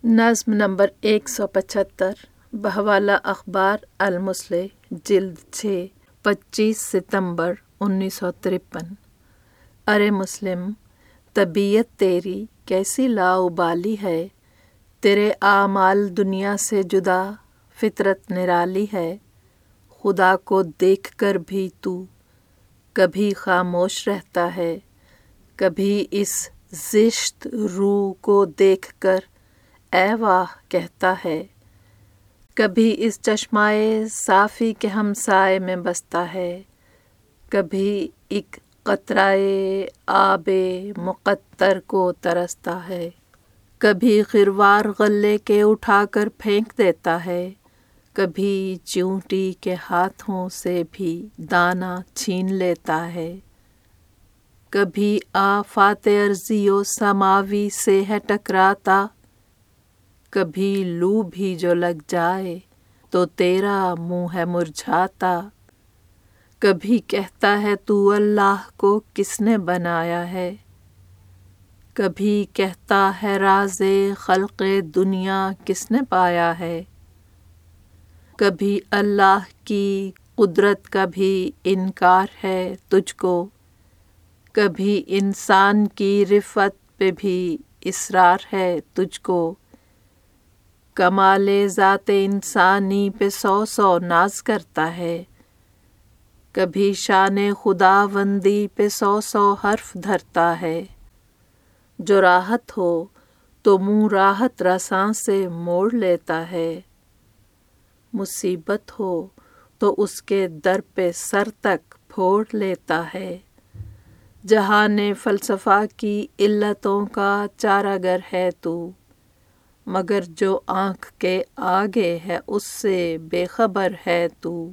نظم نمبر 175 بحوالہ اخبار المصلح جلد 6 25 ستمبر 1953۔ ارے مسلم، طبیعت تیری کیسی لاابالی ہے، تیرے اعمال دنیا سے جدا، فطرت نرالی ہے۔ خدا کو دیکھ کر بھی تو کبھی خاموش رہتا ہے، کبھی اس زشت روح کو دیکھ کر اے واہ کہتا ہے، کبھی اس چشمائے صافی کے ہمسائے میں بستا ہے، کبھی ایک قطرۂ آب مقطر کو ترستا ہے، کبھی خروار غلے کے اٹھا کر پھینک دیتا ہے، کبھی چیونٹی کے ہاتھوں سے بھی دانہ چھین لیتا ہے، کبھی آفات ارضی و سماوی سے ہے ٹکراتا، کبھی لو بھی جو لگ جائے تو تیرا منہ ہے مرجھاتا، کبھی کہتا ہے تو اللہ کو کس نے بنایا ہے، کبھی کہتا ہے راز خلق دنیا کس نے پایا ہے، کبھی اللہ کی قدرت کا بھی انکار ہے تجھ کو، کبھی انسان کی رفعت پہ بھی اصرار ہے تجھ کو، کمال ذات انسانی پہ 100 ناز کرتا ہے، کبھی شان خداوندی پہ 100 حرف دھرتا ہے، جو راحت ہو تو منہ راحت رساں سے موڑ لیتا ہے، مصیبت ہو تو اس کے در پہ سر تک پھوڑ لیتا ہے، جہان فلسفہ کی علتوں کا چارہ گر ہے تو، مگر جو آنکھ کے آگے ہے اس سے بے خبر ہے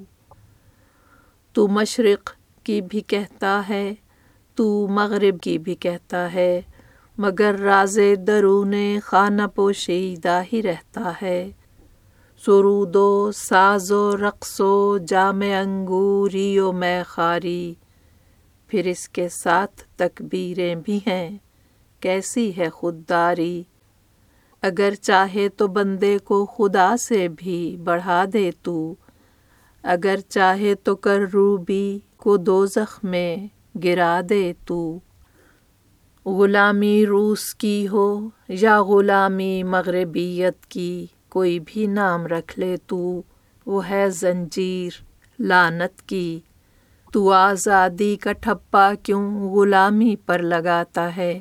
تو مشرق کی بھی کہتا ہے، تو مغرب کی بھی کہتا ہے، مگر راز درون خانہ پوشیدہ ہی رہتا ہے، سرود و ساز و رقص و جام انگوری و میخواری، پھر اس کے ساتھ تکبیریں بھی ہیں، کیسی ہے خودداری، اگر چاہے تو بندے کو خدا سے بھی بڑھا دے تو، اگر چاہے تو کروبی کو دوزخ میں گرا دے تو، غلامی روس کی ہو یا غلامی مغربیت کی، کوئی بھی نام رکھ لے تو، وہ ہے زنجیر لعنت کی، تو آزادی کا ٹھپا کیوں غلامی پر لگاتا ہے،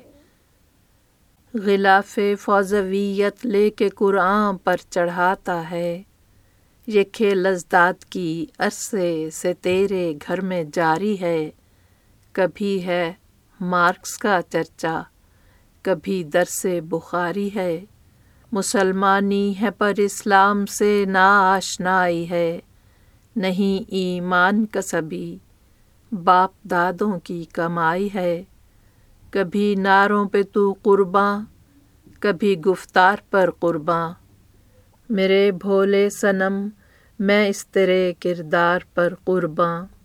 غلاف فوضویت لے کے قرآن پر چڑھاتا ہے، یہ کھیل ازداد کی عرصے سے تیرے گھر میں جاری ہے، کبھی ہے مارکس کا چرچا، کبھی درس بخاری ہے، مسلمانی ہے پر اسلام سے ناآشنائی ہے، نہیں ایمان کسبی باپ دادوں کی کمائی ہے، کبھی نعروں پہ تو قرباں، کبھی گفتار پر قرباں، میرے بھولے صنم میں اس تیرے کردار پر قرباں۔